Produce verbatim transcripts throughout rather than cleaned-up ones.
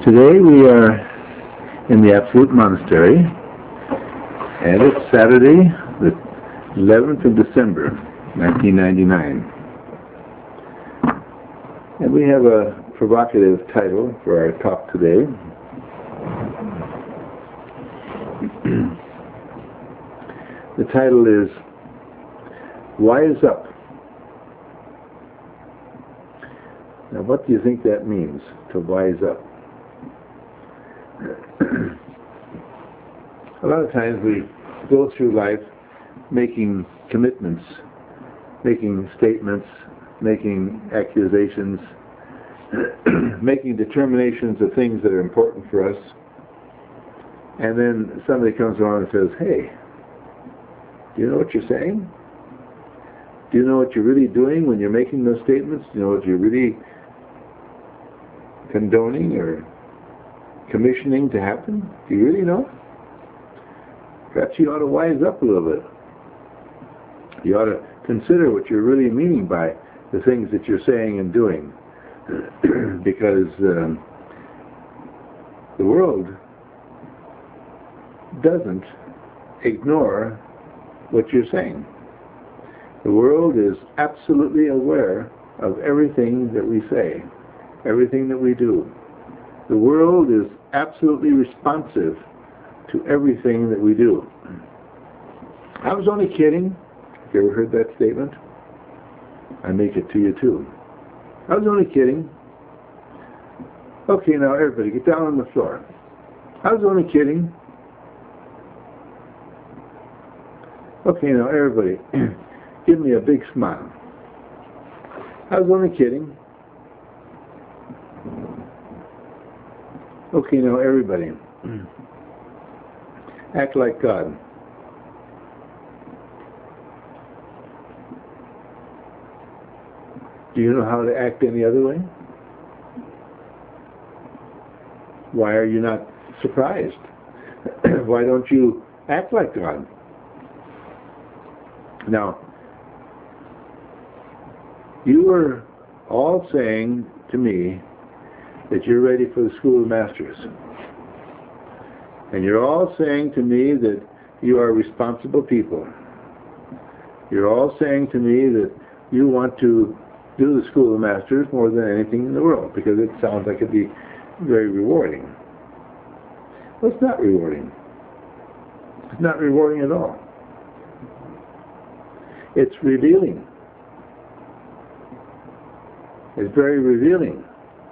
Today we are in the Absolute Monastery, and it's Saturday, the eleventh of December, nineteen ninety-nine. And we have a provocative title for our talk today. The title is, Wise Up. Now, what do you think that means, to wise up? A lot of times we go through life making commitments, making statements, making accusations, making determinations of things that are important for us, and then somebody comes along and says, hey, do you know what you're saying? Do you know what you're really doing when you're making those statements? Do you know what you're really condoning or commissioning to happen? Do you really know? Perhaps you ought to wise up a little bit. You ought to consider what you're really meaning by the things that you're saying and doing. Because um, the world doesn't ignore what you're saying. The world is absolutely aware of everything that we say, everything that we do. The world is absolutely responsive to everything that we do. I was only kidding. Have you ever heard that statement? I make it to you too. I was only kidding. Okay, now everybody, get down on the floor. I was only kidding. Okay, now everybody, give me a big smile. I was only kidding. Okay, now everybody, act like God. Do you know how to act any other way? Why are you not surprised? Why don't you act like God? Now, you were all saying to me that you're ready for the School of Masters. And you're all saying to me that you are responsible people. You're all saying to me that you want to do the School of Masters more than anything in the world, because it sounds like it'd be very rewarding. Well, it's not rewarding. It's not rewarding at all. It's revealing. It's very revealing.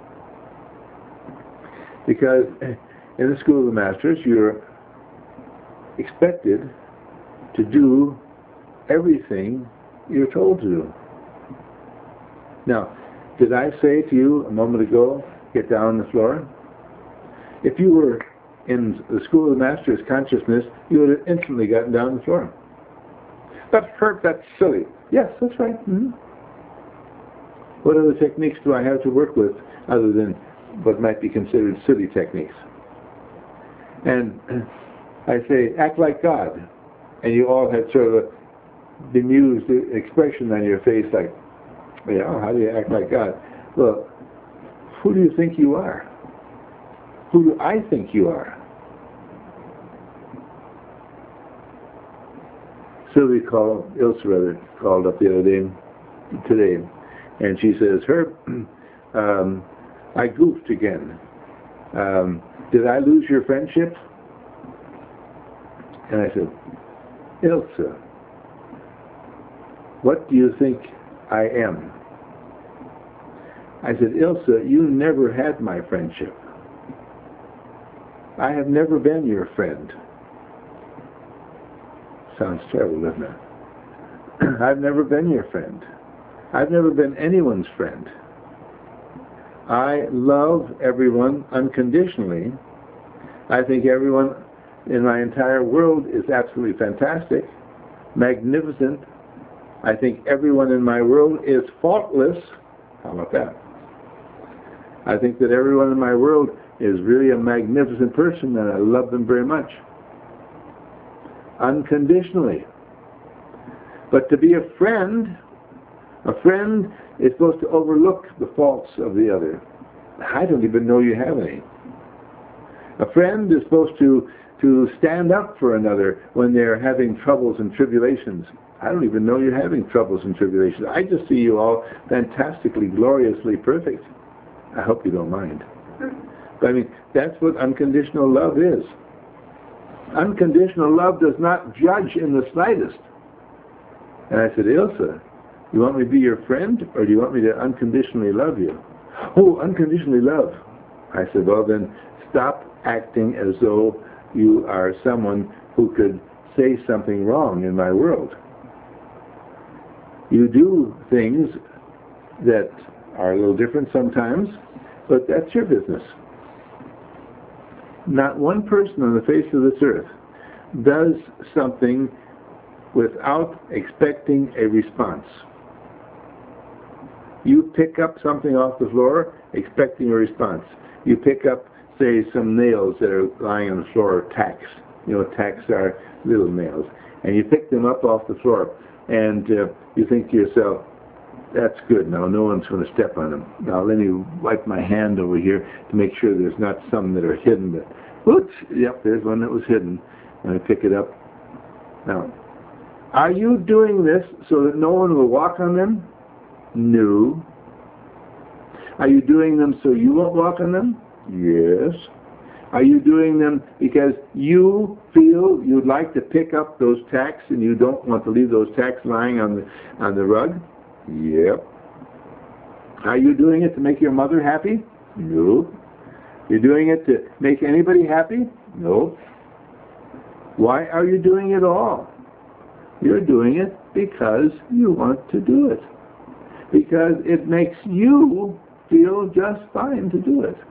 Because in the School of the Masters, you're expected to do everything you're told to do. Now, did I say to you a moment ago, get down on the floor? If you were in the School of the Masters consciousness, you would have instantly gotten down on the floor. That's hurt, that's silly. Yes, that's right. Mm-hmm. What other techniques do I have to work with other than what might be considered silly techniques? And I say, act like God. And you all had sort of a bemused expression on your face like, yeah, how do you act like God? Well, who do you think you are? Who do I think you are? Sylvie called, Ilse rather, called up the other day, today, and she says, Herb, um, I goofed again. Um, did I lose your friendship? And I said, Ilse, what do you think I am? I said, Ilse, you never had my friendship. I have never been your friend. Sounds terrible, doesn't it? I've never been your friend. I've never been anyone's friend. I love everyone unconditionally. I think everyone in my entire world is absolutely fantastic, magnificent. I think everyone in my world is faultless. How about that? I think that everyone in my world is really a magnificent person, and I love them very much. Unconditionally. But to be a friend, a friend is supposed to overlook the faults of the other. I don't even know you have any. A friend is supposed to, to stand up for another when they're having troubles and tribulations. I don't even know you're having troubles and tribulations. I just see you all fantastically, gloriously perfect. I hope you don't mind. But I mean, that's what unconditional love is. Unconditional love does not judge in the slightest. And I said, Ilsa, you want me to be your friend, or do you want me to unconditionally love you? Oh, unconditionally love. I said, well then, stop acting as though you are someone who could say something wrong in my world. You do things that are a little different sometimes, but that's your business. Not one person on the face of this earth does something without expecting a response. You pick up something off the floor expecting a response. You pick up, say, some nails that are lying on the floor, tacks. You know, tacks are little nails. And you pick them up off the floor, and uh, you think to yourself, that's good, now no one's going to step on them. Now let me wipe my hand over here to make sure there's not some that are hidden. But, whoops, yep, there's one that was hidden. And I pick it up. Now, are you doing this so that no one will walk on them? No. Are you doing them so you won't walk on them? Yes. Are you doing them because you feel you'd like to pick up those tacks and you don't want to leave those tacks lying on the on the rug? Yep. Are you doing it to make your mother happy? No. You're doing it to make anybody happy? No. Why are you doing it all? You're doing it because you want to do it. Because it makes you feel just fine to do it.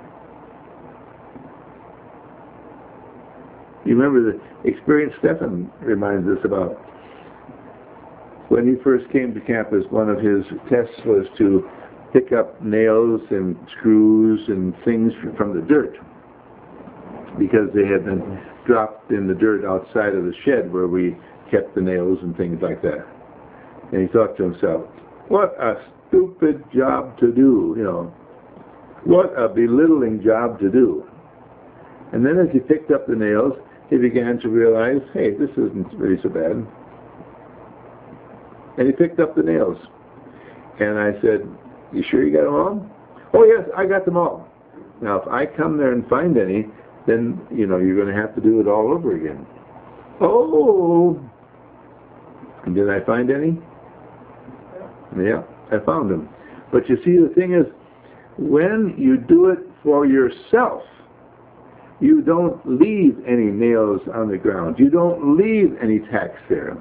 You remember the experience Stephen reminds us about. When he first came to campus, one of his tests was to pick up nails and screws and things from the dirt, because they had been dropped in the dirt outside of the shed where we kept the nails and things like that. And he thought to himself, what a stupid job to do, you know. What a belittling job to do. And then as he picked up the nails, he began to realize, hey, this isn't really so bad. And he picked up the nails. And I said, you sure you got them all? Oh, yes, I got them all. Now, if I come there and find any, then, you know, you're going to have to do it all over again. Oh! And did I find any? Yeah, I found them. But you see, the thing is, when you do it for yourself, you don't leave any nails on the ground. You don't leave any tacks there.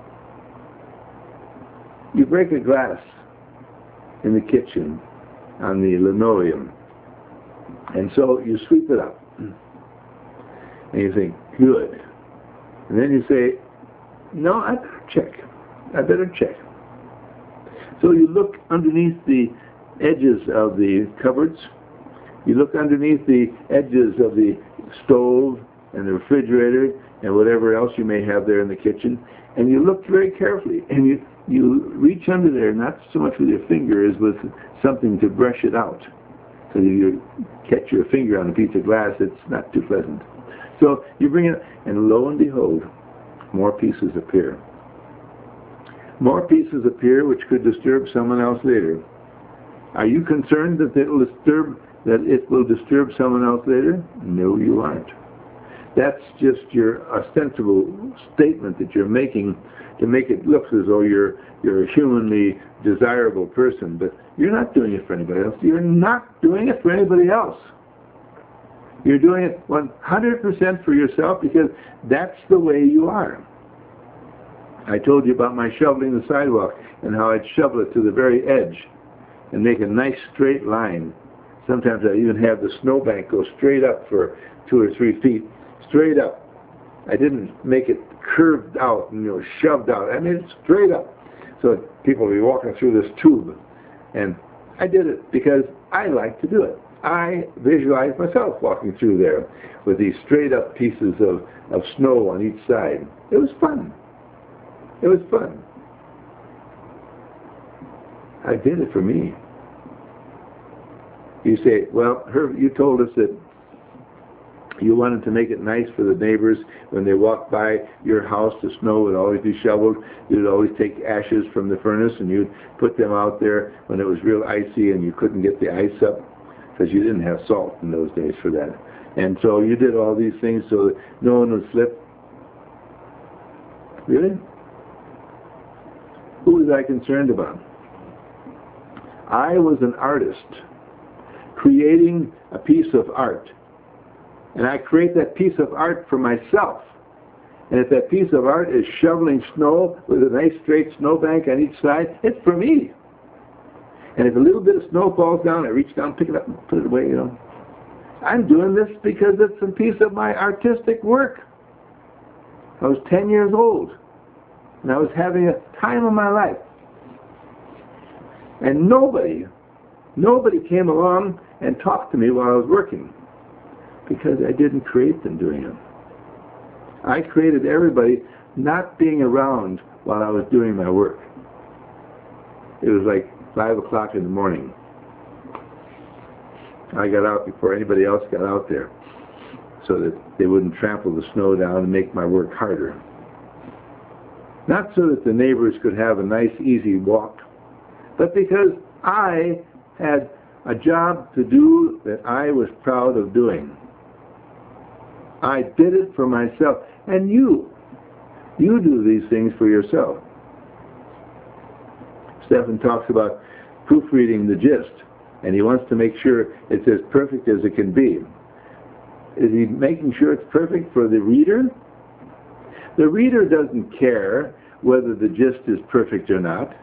You break a glass in the kitchen on the linoleum, and so you sweep it up. And you think, good. And then you say, no, I better check. I better check. So you look underneath the edges of the cupboards. You look underneath the edges of the stove and the refrigerator and whatever else you may have there in the kitchen. And you look very carefully. And you, you reach under there, not so much with your finger as with something to brush it out. So you catch your finger on a piece of glass, it's not too pleasant. So you bring it, and lo and behold, more pieces appear. More pieces appear which could disturb someone else later. Are you concerned that it will disturb that it will disturb someone else later? No, you aren't. That's just your ostensible statement that you're making to make it look as though you're you're a humanly desirable person, but you're not doing it for anybody else. You're not doing it for anybody else. You're doing it one hundred percent for yourself because that's the way you are. I told you about my shoveling the sidewalk and how I'd shovel it to the very edge and make a nice straight line. Sometimes I even have the snowbank go straight up for two or three feet, straight up. I didn't make it curved out and, you know, shoved out. I made it straight up so that people would be walking through this tube. And I did it because I like to do it. I visualized myself walking through there with these straight up pieces of, of snow on each side. It was fun. It was fun. I did it for me. You say, well, Herb, you told us that You wanted to make it nice for the neighbors. When they walked by your house, the snow would always be shoveled. You'd always take ashes from the furnace and you'd put them out there when it was real icy and you couldn't get the ice up because you didn't have salt in those days for that. And so you did all these things so that no one would slip. Really? Who was I concerned about? I was an artist creating a piece of art. And I create that piece of art for myself. And if that piece of art is shoveling snow with a nice straight snowbank on each side, it's for me. And if a little bit of snow falls down, I reach down, pick it up, and put it away, you know. I'm doing this because it's a piece of my artistic work. I was ten years old. And I was having a time of my life. And nobody, nobody came along and talked to me while I was working. Because I didn't create them doing it. I created everybody not being around while I was doing my work. It was like five o'clock in the morning. I got out before anybody else got out there so that they wouldn't trample the snow down and make my work harder. Not so that the neighbors could have a nice easy walk, but because I had a job to do that I was proud of doing. I did it for myself. And you, you do these things for yourself. Stephen talks about proofreading the gist, and he wants to make sure it's as perfect as it can be. Is he making sure it's perfect for the reader? The reader doesn't care whether the gist is perfect or not.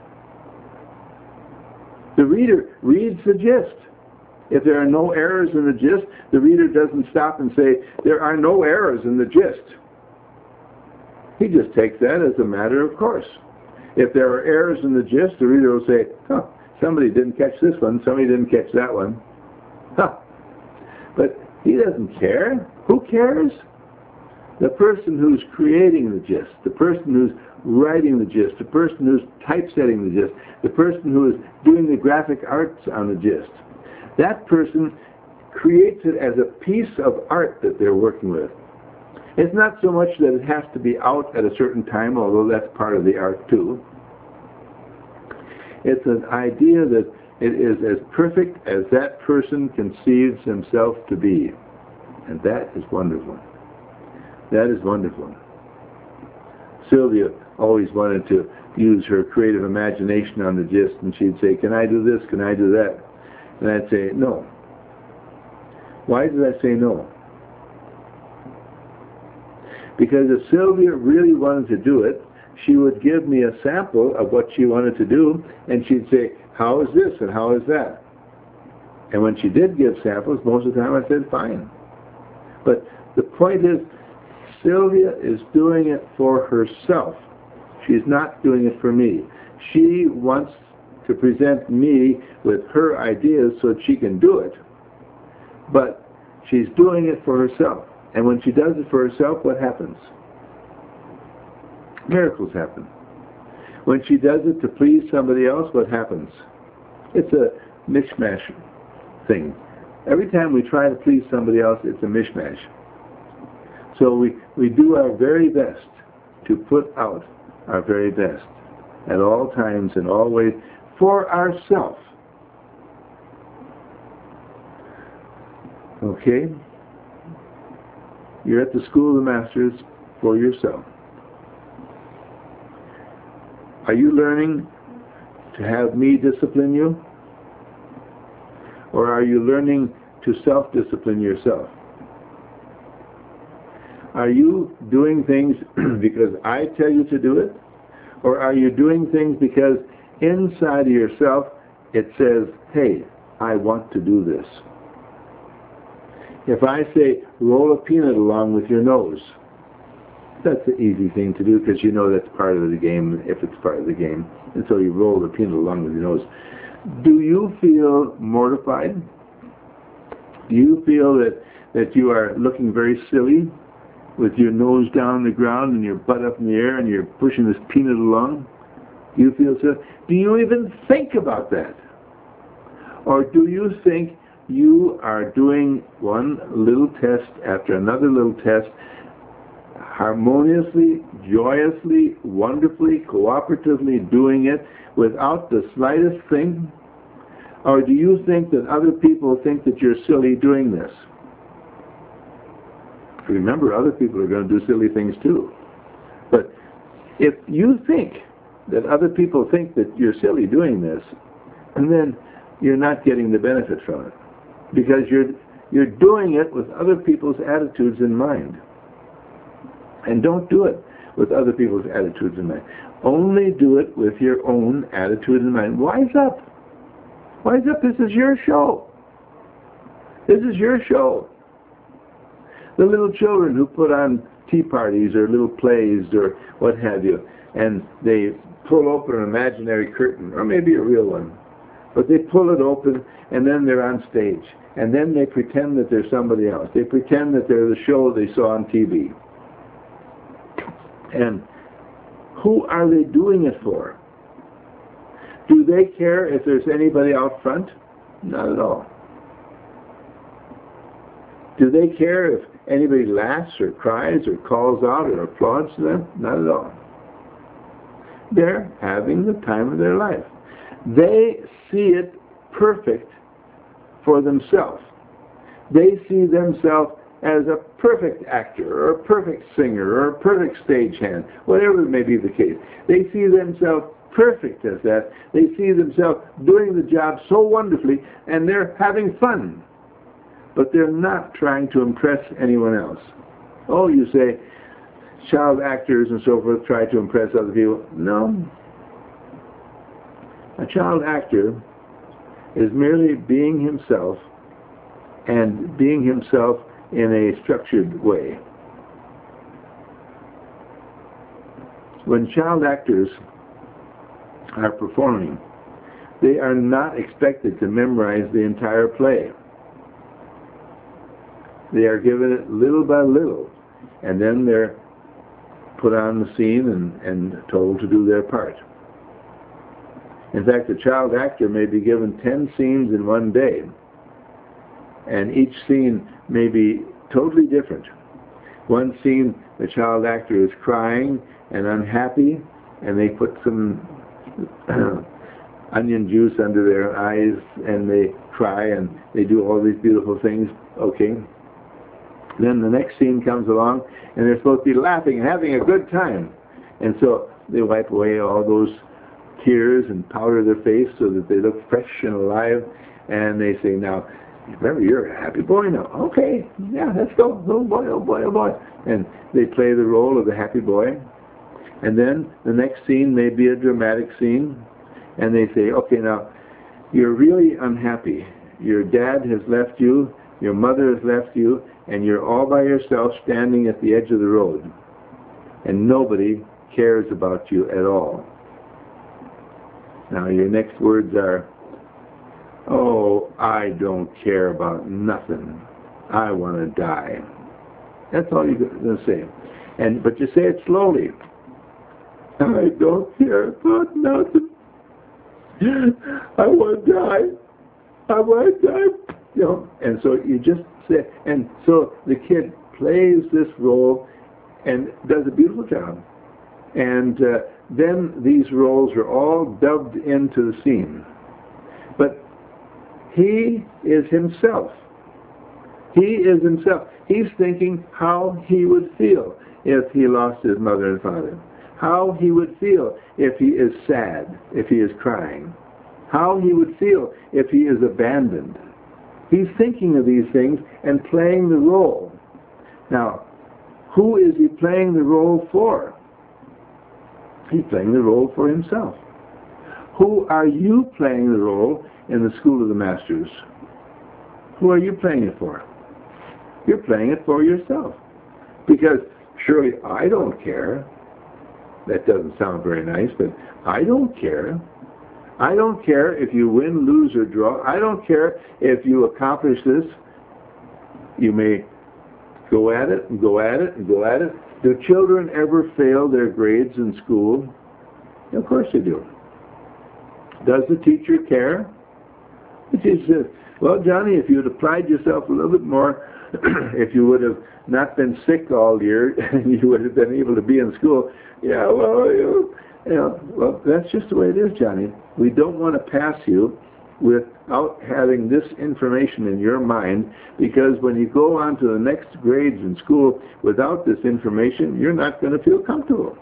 The reader reads the gist. If there are no errors in the gist, the reader doesn't stop and say, there are no errors in the gist. He just takes that as a matter of course. If there are errors in the gist, the reader will say, huh, somebody didn't catch this one, somebody didn't catch that one. Huh. But he doesn't care. Who cares? The person who's creating the gist, the person who's writing the gist, the person who's typesetting the gist, the person who is doing the graphic arts on the gist. That person creates it as a piece of art that they're working with. It's not so much that it has to be out at a certain time, although that's part of the art too. It's an idea that it is as perfect as that person conceives himself to be. And that is wonderful. That is wonderful. Sylvia always wanted to use her creative imagination on the gist, and she'd say, can I do this, can I do that? And I'd say, no. Why did I say no? Because if Sylvia really wanted to do it, she would give me a sample of what she wanted to do, and she'd say, how is this and how is that? And when she did give samples, most of the time I said, fine. But the point is, Sylvia is doing it for herself. She's not doing it for me. She wants to present me with her ideas so that she can do it. But she's doing it for herself. And when she does it for herself, what happens? Miracles happen. When she does it to please somebody else, what happens? It's a mishmash thing. Every time we try to please somebody else, it's a mishmash. So we, we do our very best to put out our very best at all times and all ways for ourselves. Okay? You're at the School of the Masters for yourself. Are you learning to have me discipline you? Or are you learning to self-discipline yourself? Are you doing things because I tell you to do it? Or are you doing things because inside of yourself it says, hey, I want to do this? If I say, roll a peanut along with your nose, that's an easy thing to do because you know that's part of the game, if it's part of the game. And so you roll the peanut along with your nose. Do you feel mortified? Do you feel that, that you are looking very silly with your nose down on the ground and your butt up in the air and you're pushing this peanut along? Do you feel silly? Do you even think about that? Or do you think you are doing one little test after another little test, harmoniously, joyously, wonderfully, cooperatively doing it without the slightest thing? Or do you think that other people think that you're silly doing this? Remember, other people are going to do silly things too. But if you think that other people think that you're silly doing this, and then you're not getting the benefit from it, because you're you're doing it with other people's attitudes in mind. And don't do it with other people's attitudes in mind. Only do it with your own attitude in mind. Wise up. Wise up. This is your show. This is your show. The little children who put on tea parties or little plays or what have you, and they pull open an imaginary curtain, or maybe a real one, but they pull it open and then they're on stage. And then they pretend that they're somebody else. They pretend that they're the show they saw on T V. And who are they doing it for? Do they care if there's anybody out front? Not at all. Do they care if anybody laughs or cries or calls out or applauds to them? Not at all. They're having the time of their life. They see it perfect for themselves. They see themselves as a perfect actor or a perfect singer or a perfect stagehand, whatever may be the case. They see themselves perfect as that. They see themselves doing the job so wonderfully, and they're having fun. But they're not trying to impress anyone else. Oh, you say, child actors and so forth try to impress other people. No. A child actor is merely being himself, and being himself in a structured way. When child actors are performing, they are not expected to memorize the entire play. They are given it little by little, and then they're put on the scene and, and told to do their part. In fact, a child actor may be given ten scenes in one day, and each scene may be totally different. One scene, the child actor is crying and unhappy, and they put some onion juice under their eyes, and they cry, and they do all these beautiful things. Okay. Then the next scene comes along, and they're supposed to be laughing and having a good time. And so they wipe away all those tears and powder their face so that they look fresh and alive. And they say, now, remember, you're a happy boy now. Okay, yeah, let's go. Oh boy, oh boy, oh boy. And they play the role of the happy boy. And then the next scene may be a dramatic scene. And they say, okay, now, you're really unhappy. Your dad has left you, your mother has left you, and you're all by yourself standing at the edge of the road. And nobody cares about you at all. Now, your next words are, oh, I don't care about nothing. I want to die. That's all you're going to say. And but you say it slowly. I don't care about nothing. I want to die. I want to die. You know, and so you just say, and so the kid plays this role and does a beautiful job. And uh, then these roles are all dubbed into the scene. But he is himself. He is himself. He's thinking how he would feel if he lost his mother and father. How he would feel if he is sad, if he is crying. How he would feel if he is abandoned. He's thinking of these things and playing the role. Now, who is he playing the role for? He's playing the role for himself. Who are you playing the role in the School of the Masters? Who are you playing it for? You're playing it for yourself. Because surely I don't care. That doesn't sound very nice, but I don't care. I don't care if you win, lose, or draw. I don't care if you accomplish this. You may go at it and go at it and go at it. Do children ever fail their grades in school? Of course they do. Does the teacher care? The teacher says, Well, Johnny, if you had applied yourself a little bit more, if you would have not been sick all year, and you would have been able to be in school, yeah, well, you know, well, that's just the way it is, Johnny. We don't want to pass you without having this information in your mind, because when you go on to the next grades in school without this information, you're not going to feel comfortable.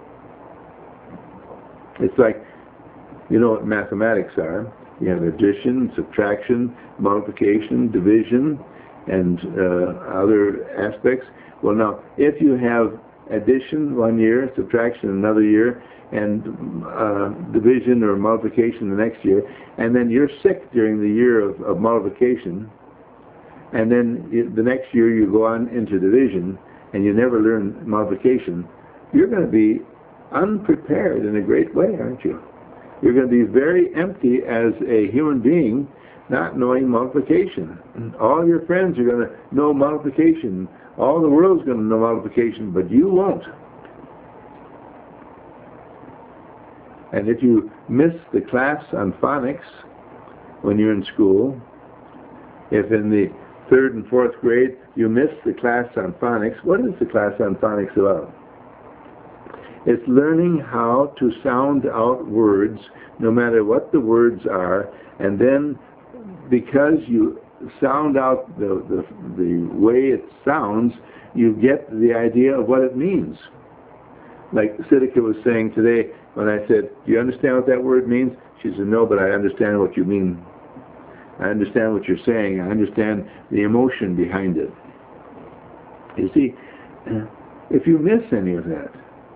It's like, you know what mathematics are. You have addition, subtraction, multiplication, division, and uh, other aspects. Well, now, if you have addition one year, subtraction another year, and uh, division or multiplication the next year, and then you're sick during the year of, of multiplication, and then you, the next year you go on into division, and you never learn multiplication, you're going to be unprepared in a great way, aren't you? You're going to be very empty as a human being, not knowing multiplication. All your friends are going to know multiplication. All the world's going to know multiplication, but you won't. And if you miss the class on phonics when you're in school, if in the third and fourth grade you miss the class on phonics, what is the class on phonics about? It's learning how to sound out words, no matter what the words are, and then because you sound out the, the, the way it sounds, you get the idea of what it means. Like Siddhika was saying today, when I said, do you understand what that word means? She said, no, but I understand what you mean. I understand what you're saying. I understand the emotion behind it. You see, if you miss any of that,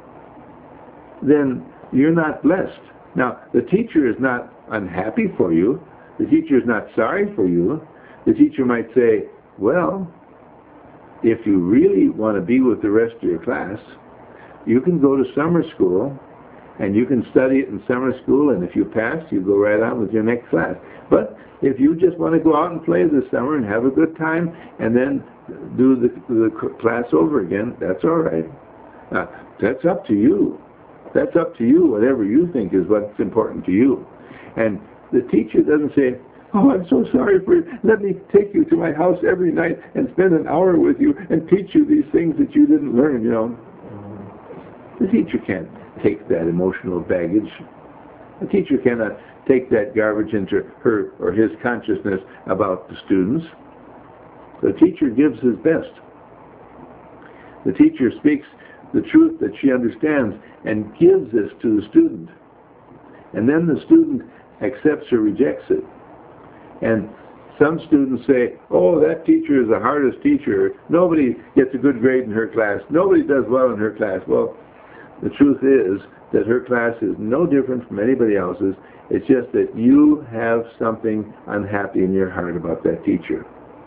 then you're not blessed. Now, the teacher is not unhappy for you. The teacher is not sorry for you. The teacher might say, well, if you really want to be with the rest of your class, you can go to summer school, and you can study it in summer school, and if you pass, you go right on with your next class. But if you just want to go out and play this summer and have a good time, and then do the, the class over again, that's all right. Now, that's up to you. That's up to you, whatever you think is what's important to you. And the teacher doesn't say, oh, I'm so sorry for you. Let me take you to my house every night and spend an hour with you and teach you these things that you didn't learn, you know. The teacher can't take that emotional baggage. The teacher cannot take that garbage into her or his consciousness about the students. The teacher gives his best. The teacher speaks the truth that she understands and gives this to the student. And then the student accepts or rejects it. And some students say, oh, that teacher is the hardest teacher. Nobody gets a good grade in her class. Nobody does well in her class. Well, the truth is that her class is no different from anybody else's. It's just that you have something unhappy in your heart about that teacher.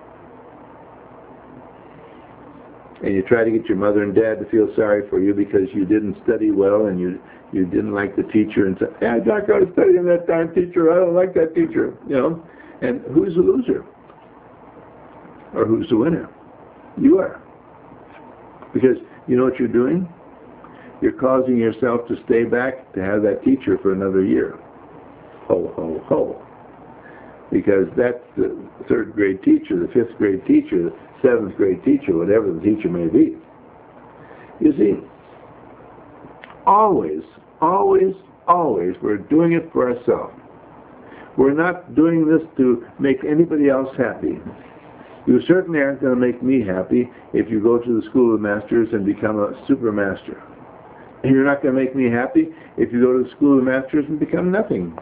And you try to get your mother and dad to feel sorry for you because you didn't study well and you you didn't like the teacher, and say, hey, I'm not going to study in that darn teacher. I don't like that teacher. You know, and who's the loser? Or who's the winner? You are. Because you know what you're doing? You're causing yourself to stay back to have that teacher for another year. Ho, ho, ho. Because that's the third grade teacher, the fifth grade teacher, the seventh grade teacher, whatever the teacher may be. You see, always, always, always, we're doing it for ourselves. We're not doing this to make anybody else happy. You certainly aren't going to make me happy if you go to the School of Masters and become a super master. And you're not going to make me happy if you go to the School of Masters and become nothing.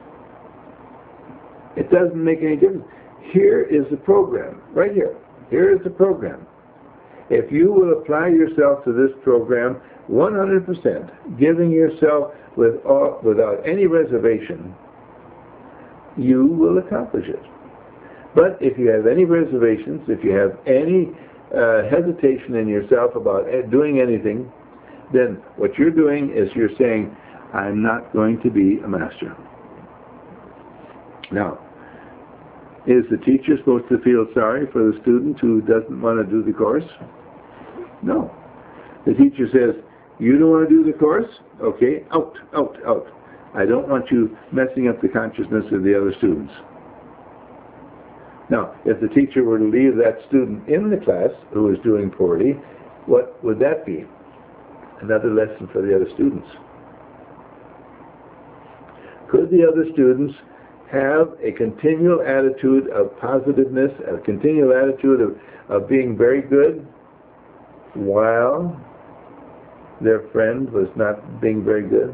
It doesn't make any difference. Here is the program, right here. Here is the program. If you will apply yourself to this program one hundred percent, giving yourself with all, without any reservation, you will accomplish it. But if you have any reservations, if you have any uh, hesitation in yourself about doing anything, then what you're doing is you're saying, I'm not going to be a master. Now, is the teacher supposed to feel sorry for the student who doesn't want to do the course? No. The teacher says, you don't want to do the course? Okay, out, out, out. I don't want you messing up the consciousness of the other students. Now, if the teacher were to leave that student in the class who was doing poorly, what would that be? Another lesson for the other students. Could the other students have a continual attitude of positiveness, a continual attitude of, of being very good, while their friend was not being very good?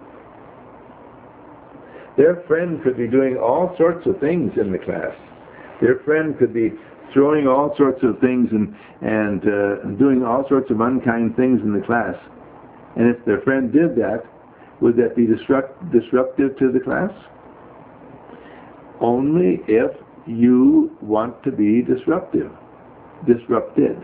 Their friend could be doing all sorts of things in the class. Their friend could be throwing all sorts of things and, and uh, doing all sorts of unkind things in the class. And if their friend did that, would that be disrupt, disruptive to the class? Only if you want to be disruptive, disrupted.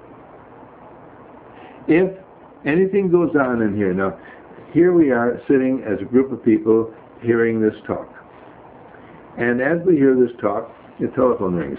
If anything goes on in here, now, here we are sitting as a group of people hearing this talk. And as we hear this talk, the telephone rings.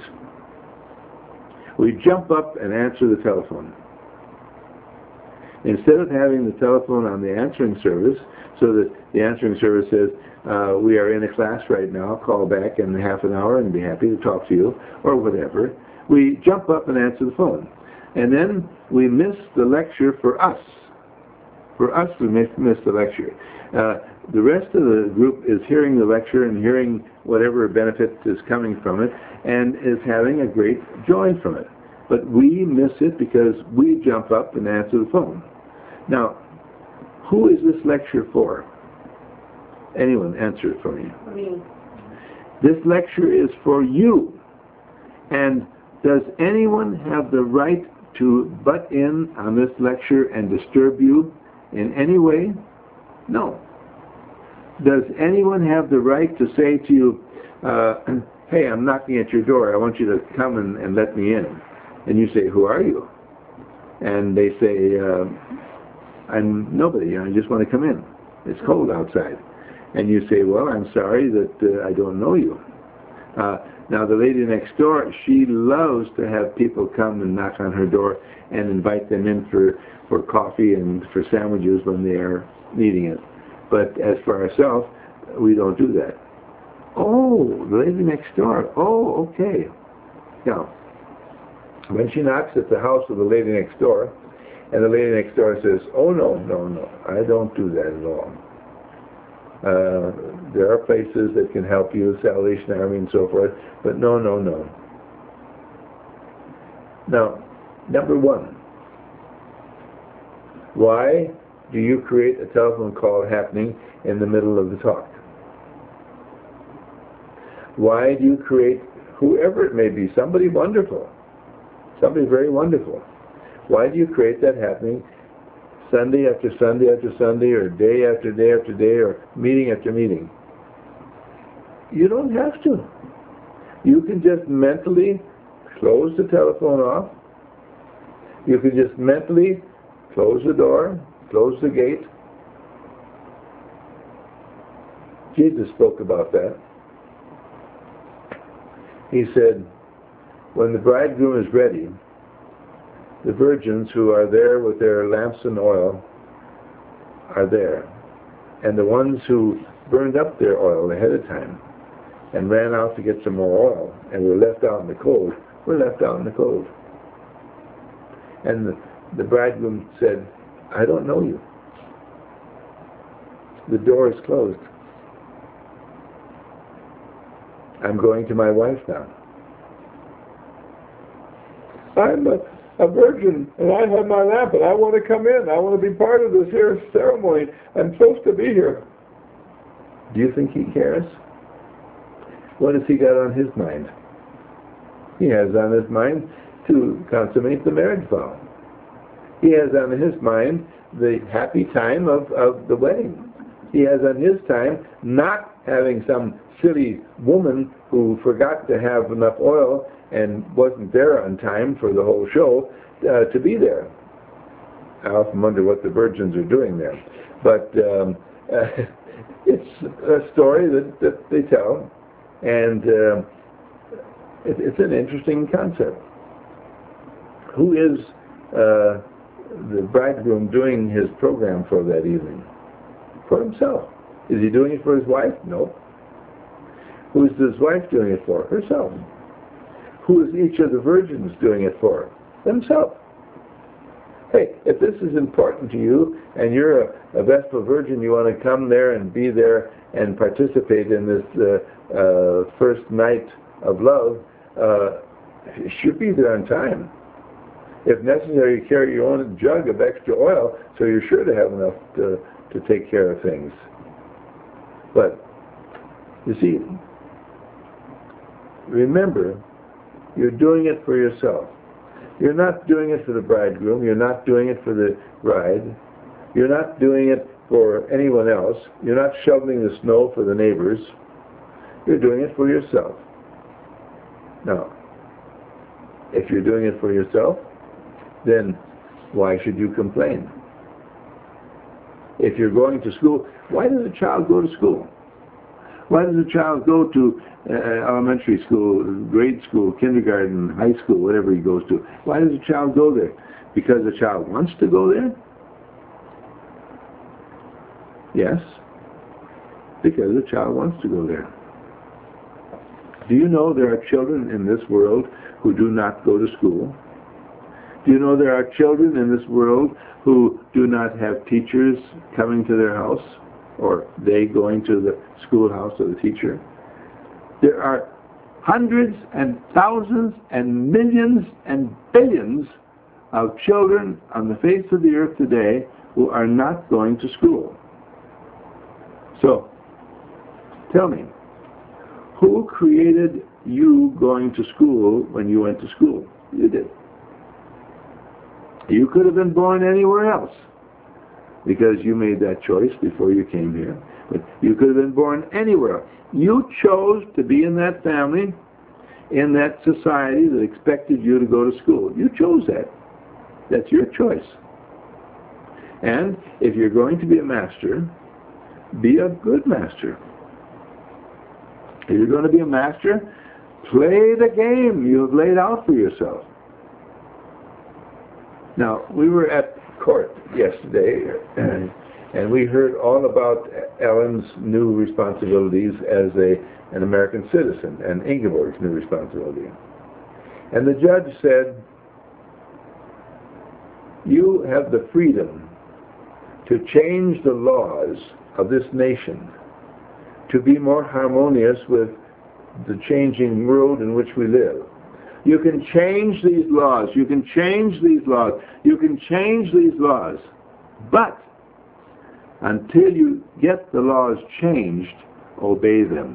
We jump up and answer the telephone. Instead of having the telephone on the answering service, so that the answering service says, uh, we are in a class right now, call back in half an hour and be happy to talk to you, or whatever, we jump up and answer the phone. And then we miss the lecture for us. For us, we miss, miss the lecture. Uh, the rest of the group is hearing the lecture and hearing whatever benefit is coming from it and is having a great joy from it. But we miss it because we jump up and answer the phone. Now, who is this lecture for? Anyone, answer it for me. Me. This lecture is for you. And does anyone have the right to butt in on this lecture and disturb you in any way? No. Does anyone have the right to say to you, uh, hey, I'm knocking at your door, I want you to come and, and let me in? And you say, who are you? And they say, uh, I'm nobody, I just want to come in. It's cold outside. And you say, well, I'm sorry that uh, I don't know you. Uh, now the lady next door, she loves to have people come and knock on her door and invite them in for, for coffee and for sandwiches when they are needing it. But as for ourselves, we don't do that. Oh, the lady next door. Oh, okay. Now, when she knocks at the house of the lady next door, and the lady next door says, oh, no, no, no, I don't do that at all. Uh, there are places that can help you, Salvation Army and so forth, but no, no, no. Now, number one, why do you create a telephone call happening in the middle of the talk? Why do you create, whoever it may be, somebody wonderful, somebody very wonderful, why do you create that happening Sunday after Sunday after Sunday, or day after day after day, or meeting after meeting? You don't have to. You can just mentally close the telephone off. You can just mentally close the door, close the gate. Jesus spoke about that. He said, when the bridegroom is ready, the virgins who are there with their lamps and oil are there. And the ones who burned up their oil ahead of time and ran out to get some more oil and were left out in the cold, were left out in the cold. And the, the bridegroom said, I don't know you. The door is closed. I'm going to my wife now. I'm a, a virgin, and I have my lamp, and I want to come in. I want to be part of this here ceremony. I'm supposed to be here. Do you think he cares? What has he got on his mind? He has on his mind to consummate the marriage vow. He has on his mind the happy time of, of the wedding. He has on his time not having some silly woman who forgot to have enough oil and wasn't there on time for the whole show uh, to be there. I often wonder what the virgins are doing there. But um, uh, it's a story that, that they tell, and uh, it, it's an interesting concept. Who is uh, the bridegroom doing his program for that evening? For himself. Is he doing it for his wife? No. Who's his wife doing it for? Herself. Who is each of the virgins doing it for? Themselves. Hey, if this is important to you, and you're a, a Vestal Virgin, you want to come there and be there and participate in this uh, uh, first night of love, uh, you should be there on time. If necessary, carry your own jug of extra oil, so you're sure to have enough to, to take care of things. But, you see, remember, you're doing it for yourself. You're not doing it for the bridegroom. You're not doing it for the bride. You're not doing it for anyone else. You're not shoveling the snow for the neighbors. You're doing it for yourself. Now, if you're doing it for yourself, then why should you complain? If you're going to school, why does a child go to school? Why does a child go to uh, elementary school, grade school, kindergarten, high school, whatever he goes to? Why does a child go there? Because the child wants to go there? Yes, because the child wants to go there. Do you know there are children in this world who do not go to school? Do you know there are children in this world who do not have teachers coming to their house, or they going to the schoolhouse of the teacher? There are hundreds and thousands and millions and billions of children on the face of the earth today who are not going to school. So, tell me, who created you going to school when you went to school? You did. You could have been born anywhere else because you made that choice before you came here. But you could have been born anywhere. You chose to be in that family, in that society that expected you to go to school. You chose that. That's your choice. And if you're going to be a master, be a good master. If you're going to be a master, play the game you have laid out for yourself. Now, we were at court yesterday, and, and we heard all about Ellen's new responsibilities as a, an American citizen, and Ingeborg's new responsibility. And the judge said, you have the freedom to change the laws of this nation to be more harmonious with the changing world in which we live. You can change these laws. You can change these laws. You can change these laws. But until you get the laws changed, obey them.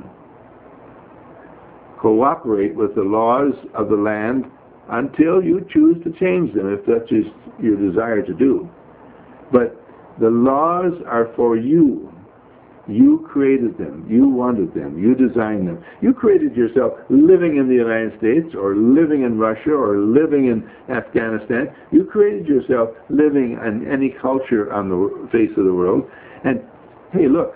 Cooperate with the laws of the land until you choose to change them, if that's just your desire to do. But the laws are for you. You created them. You wanted them. You designed them. You created yourself living in the United States or living in Russia or living in Afghanistan. You created yourself living in any culture on the face of the world. And, hey, look,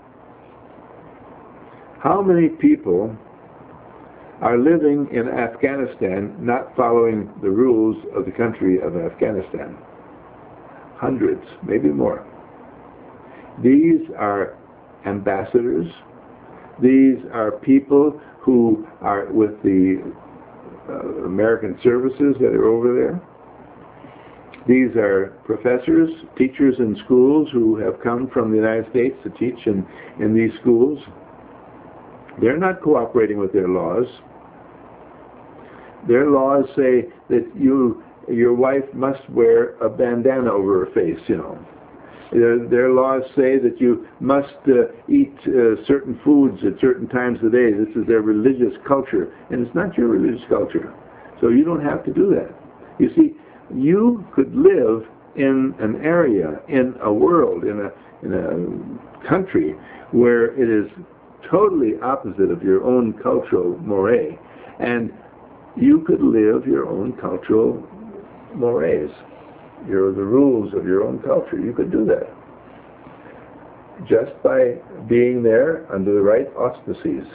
how many people are living in Afghanistan not following the rules of the country of Afghanistan? Hundreds, maybe more. These are ambassadors. These are people who are with the uh, American services that are over there. These are professors, teachers in schools who have come from the United States to teach in, in these schools. They're not cooperating with their laws. Their laws say that you, your wife must wear a bandana over her face, you know. Their, their laws say that you must uh, eat uh, certain foods at certain times of the day. This is their religious culture, and it's not your religious culture. So you don't have to do that. You see, you could live in an area, in a world, in a, in a country where it is totally opposite of your own cultural mores, and you could live your own cultural mores. Your, the rules of your own culture. You could do that just by being there under the right auspices.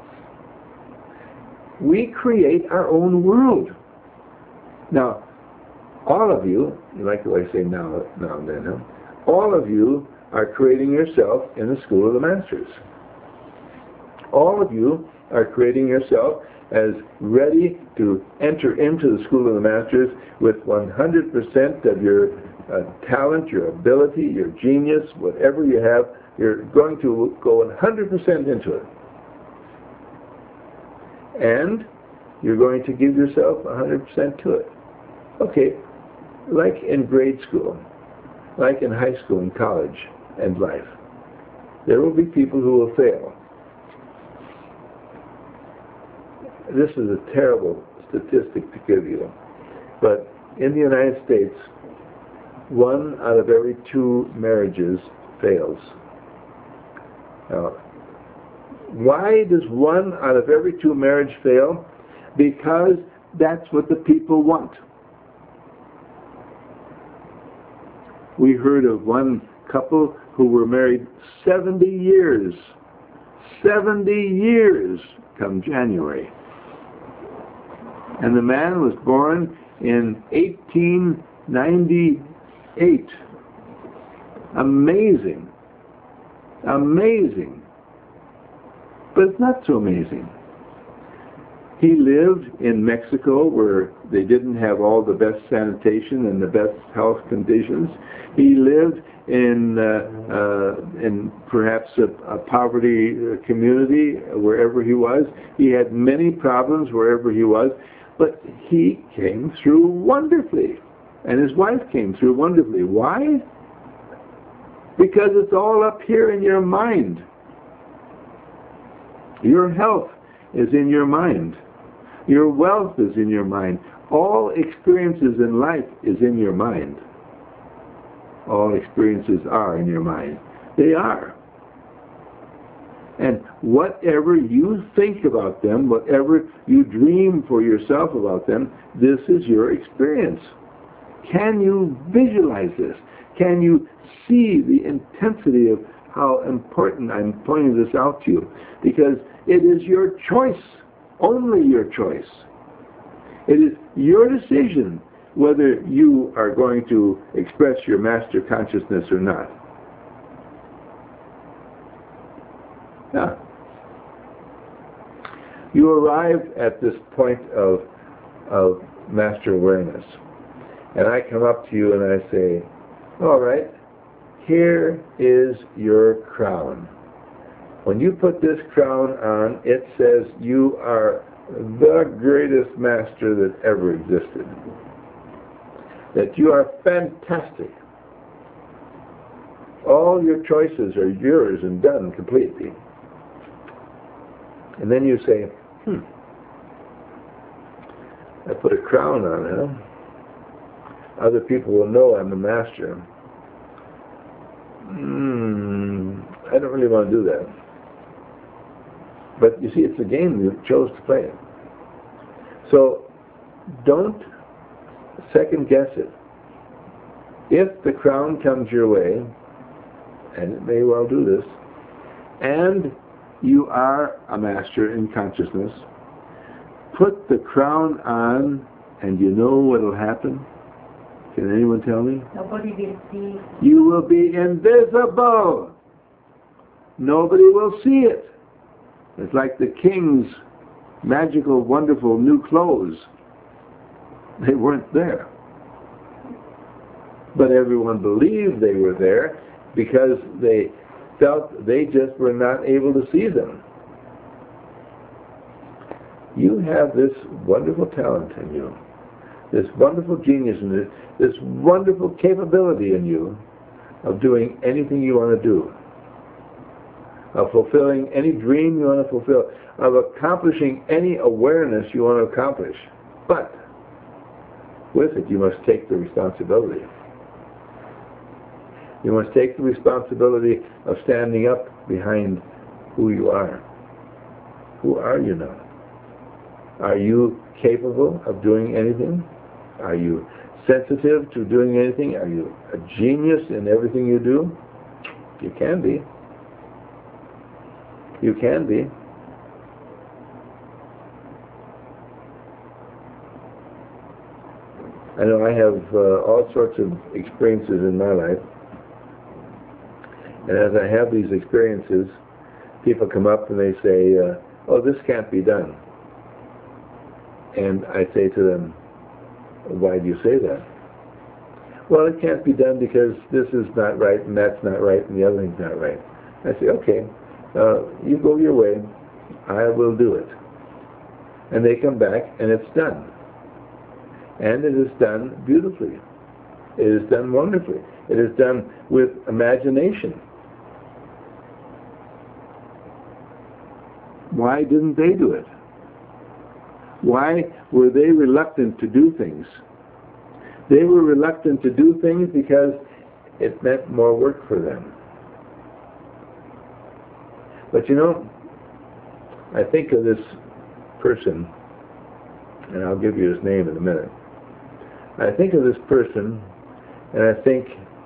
We create our own world. Now, all of you, you like the way I say now, now and then, huh? All of you are creating yourself in the school of the masters. All of you are creating yourself as ready to enter into the School of the Masters with one hundred percent of your uh, talent, your ability, your genius, whatever you have. You're going to go one hundred percent into it. And you're going to give yourself one hundred percent to it. Okay, like in grade school, like in high school and college and life, there will be people who will fail. This is a terrible statistic to give you, but in the United States, one out of every two marriages fails. Now, why does one out of every two marriages fail? Because that's what the people want. We heard of one couple who were married seventy years. seventy years come January. And the man was born in eighteen ninety-eight. Amazing. Amazing. But it's not so amazing. He lived in Mexico where they didn't have all the best sanitation and the best health conditions. He lived in uh, uh, in perhaps a, a poverty community wherever he was. He had many problems wherever he was, but he came through wonderfully. And his wife came through wonderfully. Why? Because it's all up here in your mind. Your health is in your mind. Your wealth is in your mind. All experiences in life is in your mind. All experiences are in your mind. They are. And whatever you think about them, whatever you dream for yourself about them, this is your experience. Can you visualize this? Can you see the intensity of how important I'm pointing this out to you? Because it is your choice, only your choice. It is your decision whether you are going to express your master consciousness or not. Now, you arrive at this point of, of master awareness, and I come up to you and I say, all right, here is your crown. When you put this crown on, it says you are the greatest master that ever existed. That you are fantastic. All your choices are yours and done completely. And then you say, hmm, I put a crown on him. Other people will know I'm the master. Hmm, I don't really want to do that. But you see, it's a game you chose to play it. So don't second guess it. If the crown comes your way, and it may well do this, and you are a master in consciousness, put the crown on, and you know what will happen? Can anyone tell me? Nobody will see. You will be invisible. Nobody will see it. It's like the king's magical, wonderful new clothes. They weren't there. But everyone believed they were there because they felt they just were not able to see them. You have this wonderful talent in you, this wonderful genius in you, this wonderful capability in you of doing anything you want to do, of fulfilling any dream you want to fulfill, of accomplishing any awareness you want to accomplish. But with it, you must take the responsibility. You must take the responsibility of standing up behind who you are. Who are you now? Are you capable of doing anything? Are you sensitive to doing anything? Are you a genius in everything you do? You can be. You can be. I know I have uh, all sorts of experiences in my life. And as I have these experiences, people come up and they say, uh, oh, this can't be done. And I say to them, why do you say that? Well, it can't be done because this is not right, and that's not right, and the other thing's not right. I say, okay, uh, you go your way, I will do it. And they come back, and it's done. And it is done beautifully. It is done wonderfully. It is done with imagination. Why didn't they do it? Why were they reluctant to do things? They were reluctant to do things because it meant more work for them. But you know, I think of this person, and I'll give you his name in a minute. I think of this person, and I think,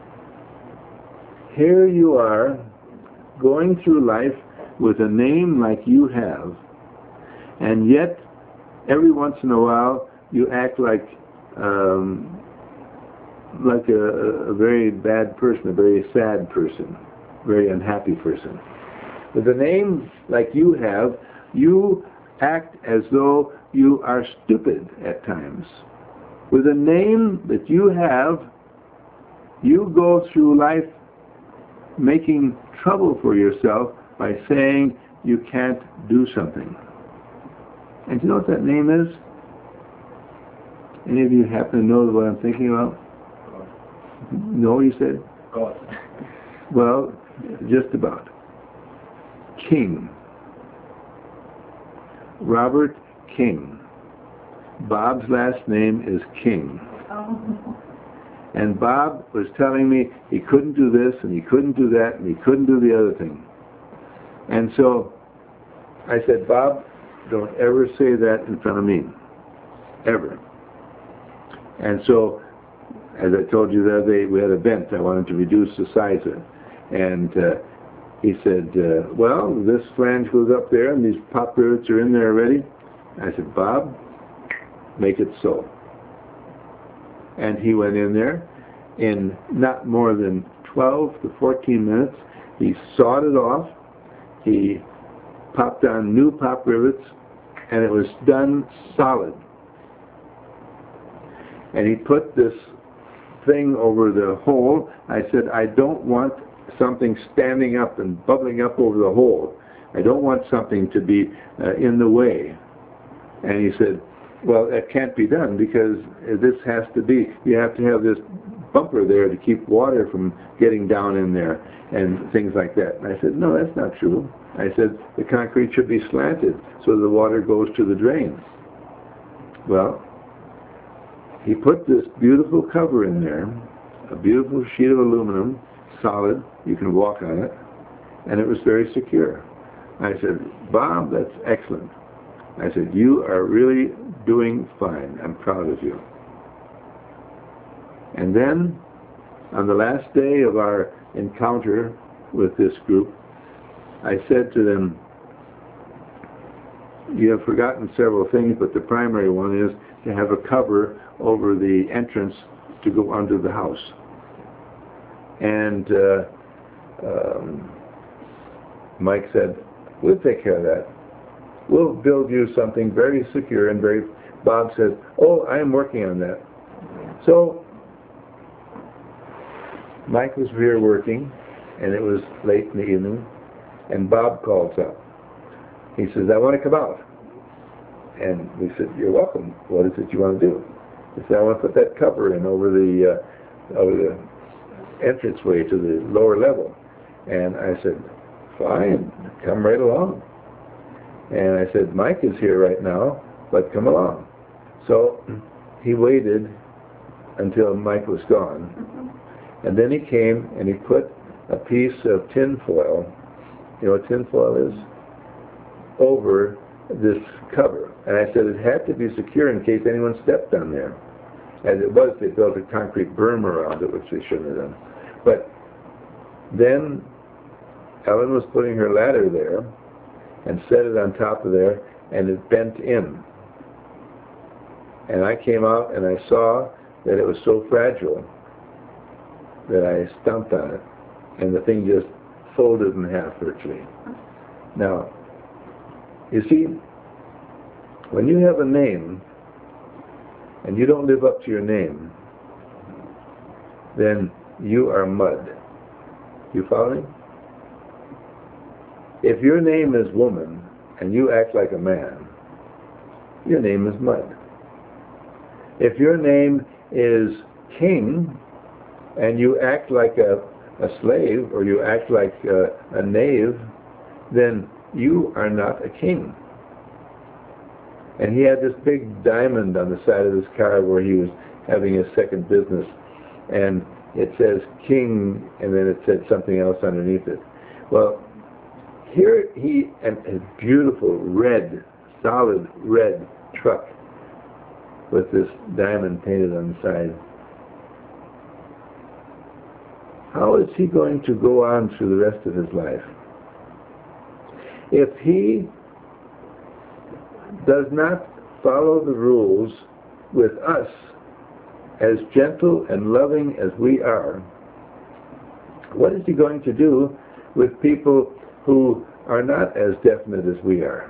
here you are, going through life with a name like you have, and yet, every once in a while, you act like um, like a, a very bad person, a very sad person, very unhappy person. With a name like you have, you act as though you are stupid at times. With a name that you have, you go through life making trouble for yourself by saying you can't do something. And do you know what that name is? Any of you happen to know what I'm thinking about? God. No, you said? God. Well, just about. King. Robert King. Bob's last name is King. Oh. And Bob was telling me he couldn't do this, and he couldn't do that, and he couldn't do the other thing. And so I said, Bob, don't ever say that in front of me. Ever. And so, as I told you the other day, we had a vent. I wanted to reduce the size of it. And uh, he said, uh, well, this flange goes up there, and these pop rivets are in there already. I said, Bob, make it so. And he went in there. In not more than twelve to fourteen minutes, he sawed it off. He popped on new pop rivets, and it was done solid. And he put this thing over the hole. I said, I don't want something standing up and bubbling up over the hole. I don't want something to be uh, in the way. And he said, well, that can't be done because this has to be, you have to have this bumper there to keep water from getting down in there and things like that. And I said, no, that's not true. I said, the concrete should be slanted so the water goes to the drain. Well, he put this beautiful cover in there, a beautiful sheet of aluminum, solid, you can walk on it, and it was very secure. I said, Bob, that's excellent. I said, you are really doing fine. I'm proud of you. And then, on the last day of our encounter with this group, I said to them, you have forgotten several things, but the primary one is to have a cover over the entrance to go under the house. And uh, um, Mike said, we'll take care of that. We'll build you something very secure and very... Bob said, oh, I am working on that. So, Mike was here working, and it was late in the evening, and Bob calls up. He says, I want to come out. And we said, you're welcome. What is it you want to do? He said, I want to put that cover in over the, uh, over the entranceway to the lower level. And I said, fine, come right along. And I said, Mike is here right now, but come along. So he waited until Mike was gone. And then he came and he put a piece of tin foil, you know what tin foil is, over this cover. And I said it had to be secure in case anyone stepped on there. As it was, they built a concrete berm around it, which they shouldn't have done. But then Ellen was putting her ladder there and set it on top of there, and it bent in. And I came out and I saw that it was so fragile that I stomped on it, and the thing just folded in half virtually. Now, you see, when you have a name and you don't live up to your name, then you are mud. You following? If your name is woman and you act like a man, your name is mud. If your name is king and you act like a, a slave, or you act like a, a knave, then you are not a king. And he had this big diamond on the side of his car where he was having his second business, and it says king, and then it said something else underneath it. Well, here he, and his beautiful red, solid red truck with this diamond painted on the side. How is he going to go on through the rest of his life? If he does not follow the rules with us, as gentle and loving as we are, what is he going to do with people who are not as definite as we are?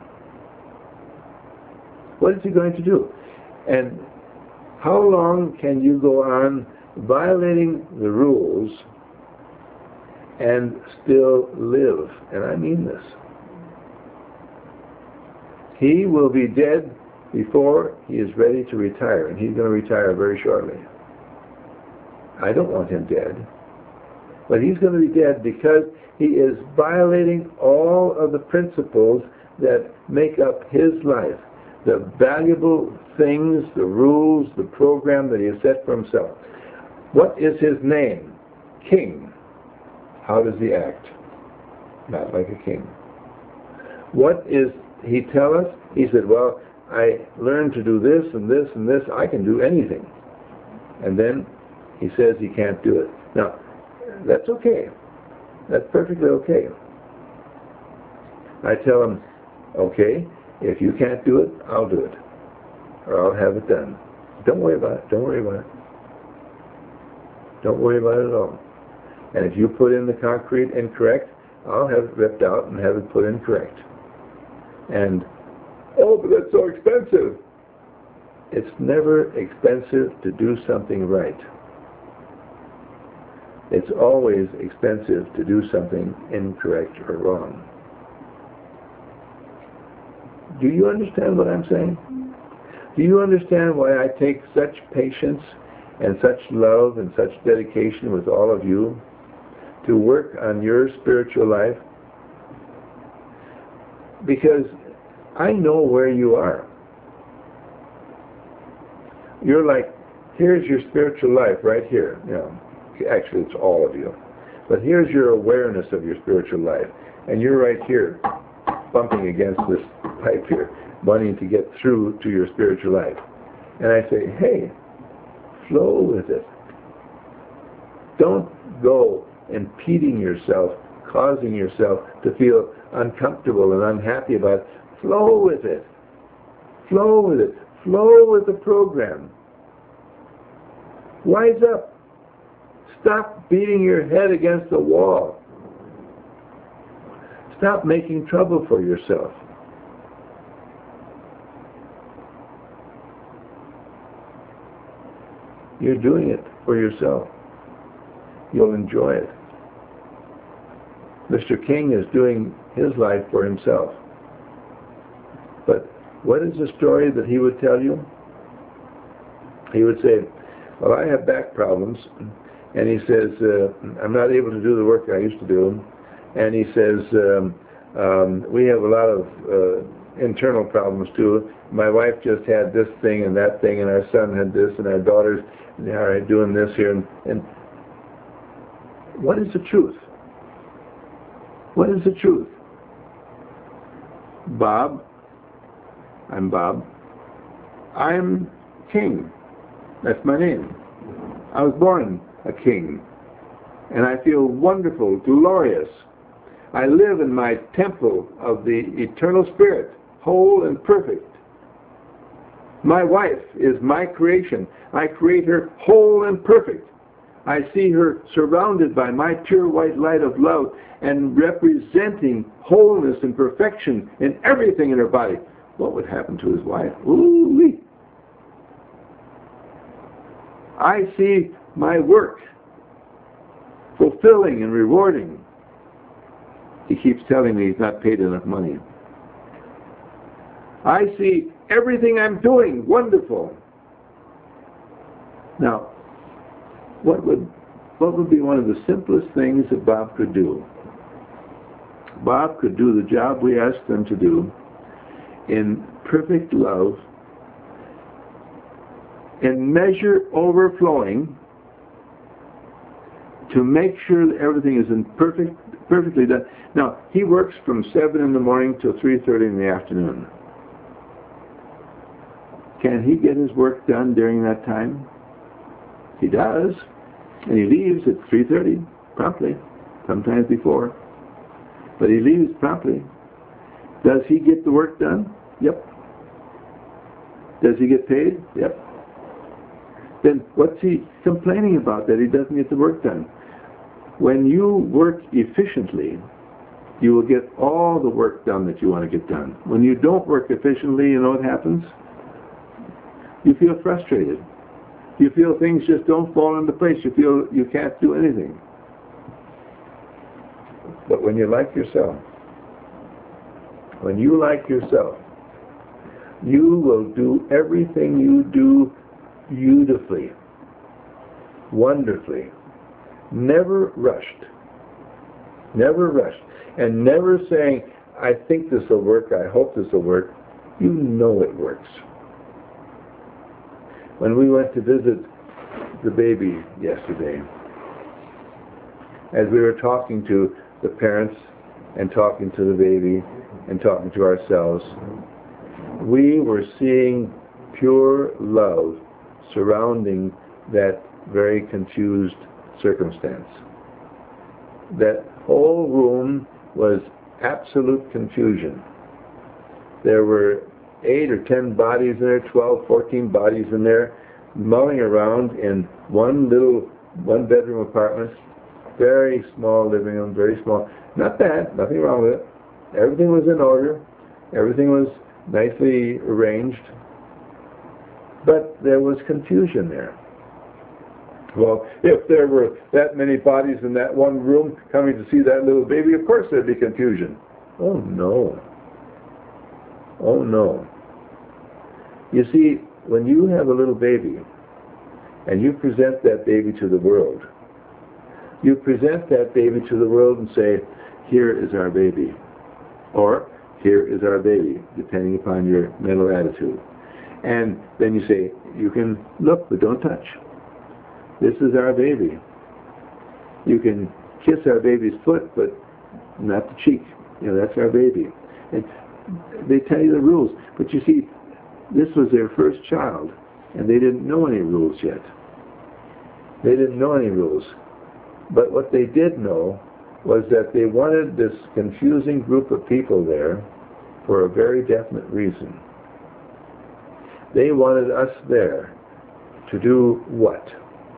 What is he going to do? And how long can you go on violating the rules and still live? And I mean this. He will be dead before he is ready to retire, and he's going to retire very shortly. I don't want him dead, but he's going to be dead because he is violating all of the principles that make up his life, the valuable things, the rules, the program that he has set for himself. What is his name? King. How does he act? Not like a king. What is he tell us? He said, well, I learned to do this and this and this. I can do anything. And then he says he can't do it. Now, that's okay. That's perfectly okay. I tell him, okay, if you can't do it, I'll do it. Or I'll have it done. Don't worry about it. Don't worry about it. Don't worry about it at all. And if you put in the concrete incorrect, I'll have it ripped out and have it put in correct. And, oh, but that's so expensive. It's never expensive to do something right. It's always expensive to do something incorrect or wrong. Do you understand what I'm saying? Do you understand why I take such patience and such love and such dedication with all of you to work on your spiritual life? Because I know where you are. You're like, here's your spiritual life right here. You know, actually, it's all of you. But here's your awareness of your spiritual life. And you're right here, bumping against this pipe here, wanting to get through to your spiritual life. And I say, hey, flow with it. Don't go impeding yourself, causing yourself to feel uncomfortable and unhappy about it. Flow with it. Flow with it. Flow with the program. Wise up. Stop beating your head against the wall. Stop making trouble for yourself. You're doing it for yourself. You'll enjoy it. Mister King is doing his life for himself. But what is the story that he would tell you? He would say, well, I have back problems. And he says, uh, I'm not able to do the work I used to do. And he says, um, um, we have a lot of uh, internal problems too. My wife just had this thing and that thing, and our son had this, and our daughters are doing this here. And, and what is the truth? What is the truth? Bob, I'm Bob. I'm King. That's my name. I was born a king. And I feel wonderful, glorious. I live in my temple of the eternal spirit, whole and perfect. My wife is my creation. I create her whole and perfect. I see her surrounded by my pure white light of love and representing wholeness and perfection in everything in her body. What would happen to his wife? Ooh-wee. I see my work fulfilling and rewarding. He keeps telling me he's not paid enough money. I see everything I'm doing wonderful. Now, what would what would be one of the simplest things that Bob could do? Bob could do the job we asked him to do in perfect love and measure overflowing to make sure that everything is in perfect, perfectly done. Now, he works from seven in the morning till three thirty in the afternoon. Can he get his work done during that time? He does. And he leaves at three thirty, promptly, sometimes before. But he leaves promptly. Does he get the work done? Yep. Does he get paid? Yep. Then what's he complaining about that he doesn't get the work done? When you work efficiently, you will get all the work done that you want to get done. When you don't work efficiently, you know what happens? You feel frustrated. You feel things just don't fall into place. You feel you can't do anything. But when you like yourself, when you like yourself, you will do everything you do beautifully, wonderfully, never rushed, never rushed, and never saying, I think this will work, I hope this will work. You know it works. When we went to visit the baby yesterday, as we were talking to the parents and talking to the baby and talking to ourselves, we were seeing pure love surrounding that very confused circumstance. That whole room was absolute confusion. There were eight or ten bodies in there, twelve, fourteen bodies in there, mulling around in one little one bedroom apartment, very small living room, very small. Not bad, nothing wrong with it. Everything was in order, everything was nicely arranged, but there was confusion there. Well, if there were that many bodies in that one room coming to see that little baby, of course there'd be confusion. Oh no. Oh no. You see, when you have a little baby and you present that baby to the world, you present that baby to the world and say, here is our baby. Or, here is our baby, depending upon your mental attitude. And then you say, you can look, but don't touch. This is our baby. You can kiss our baby's foot, but not the cheek. You know, that's our baby. And they tell you the rules. But you see, this was their first child, and they didn't know any rules yet. They didn't know any rules. But what they did know was that they wanted this confusing group of people there for a very definite reason. They wanted us there to do what?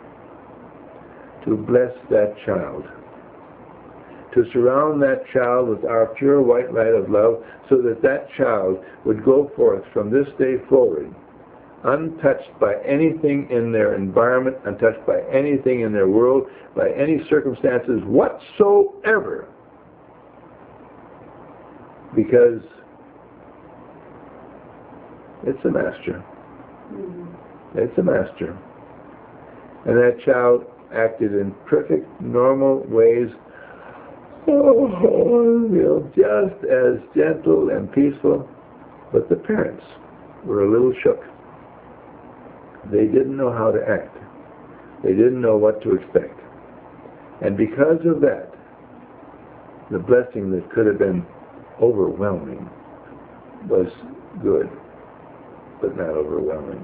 To bless that child. To surround that child with our pure white light of love so that that child would go forth from this day forward untouched by anything in their environment, untouched by anything in their world, by any circumstances whatsoever. Because it's a master. It's a master. And that child acted in perfect, normal ways, oh, you know, just as gentle and peaceful. But the parents were a little shook. They didn't know how to act. They didn't know what to expect. And because of that, the blessing that could have been overwhelming was good, but not overwhelming.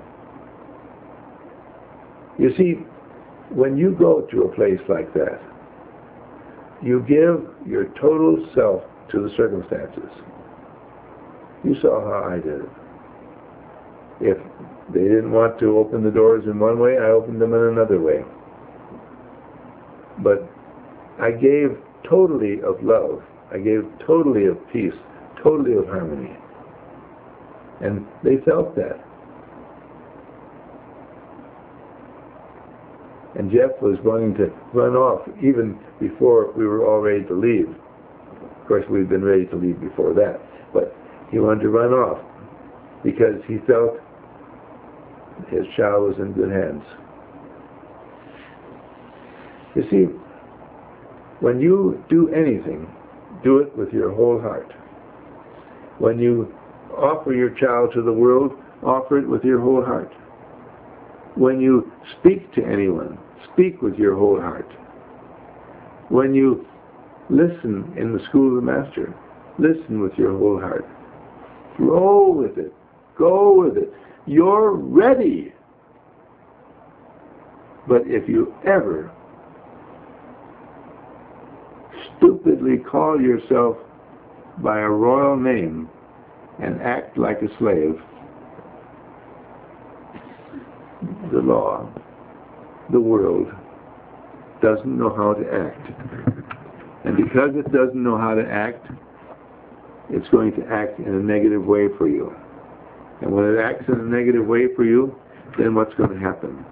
You see, when you go to a place like that, you give your total self to the circumstances. You saw how I did it. If they didn't want to open the doors in one way, I opened them in another way. But I gave totally of love. I gave totally of peace, totally of harmony. And they felt that. And Jeff was wanting to run off even before we were all ready to leave. Of course, we'd been ready to leave before that. But he wanted to run off because he felt his child was in good hands. You see, when you do anything, do it with your whole heart. When you offer your child to the world, offer it with your whole heart. When you speak to anyone, speak with your whole heart. When you listen in the school of the Master, listen with your whole heart. Flow with it. Go with it. You're ready. But if you ever stupidly call yourself by a royal name and act like a slave, the law, the world, doesn't know how to act. And because it doesn't know how to act, it's going to act in a negative way for you. And when it acts in a negative way for you, then what's going to happen?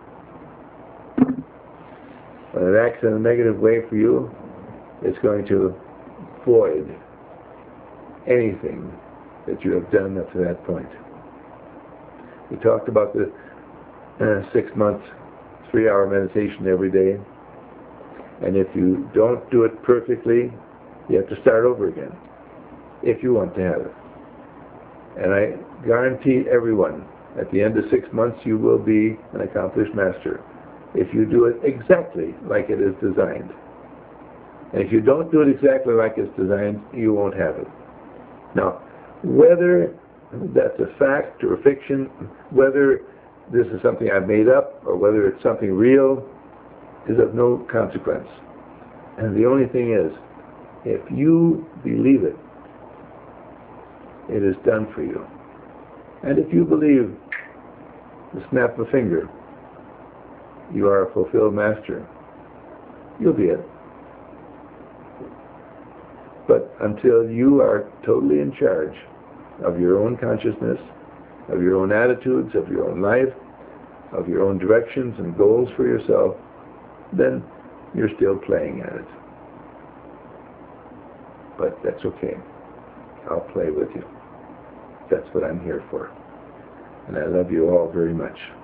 When it acts in a negative way for you, it's going to void anything that you have done up to that point. We talked about the uh, six months, three hour meditation every day. And if you don't do it perfectly, you have to start over again, if you want to have it. And I guarantee everyone, at the end of six months, you will be an accomplished master, if you do it exactly like it is designed. And if you don't do it exactly like it's designed, you won't have it. Now, whether that's a fact or a fiction, whether this is something I've made up or whether it's something real, is of no consequence. And the only thing is, if you believe it, it is done for you. And if you believe the snap of a finger, you are a fulfilled master, you'll be it. But until you are totally in charge of your own consciousness, of your own attitudes, of your own life, of your own directions and goals for yourself, then you're still playing at it. But that's okay. I'll play with you. That's what I'm here for. And I love you all very much.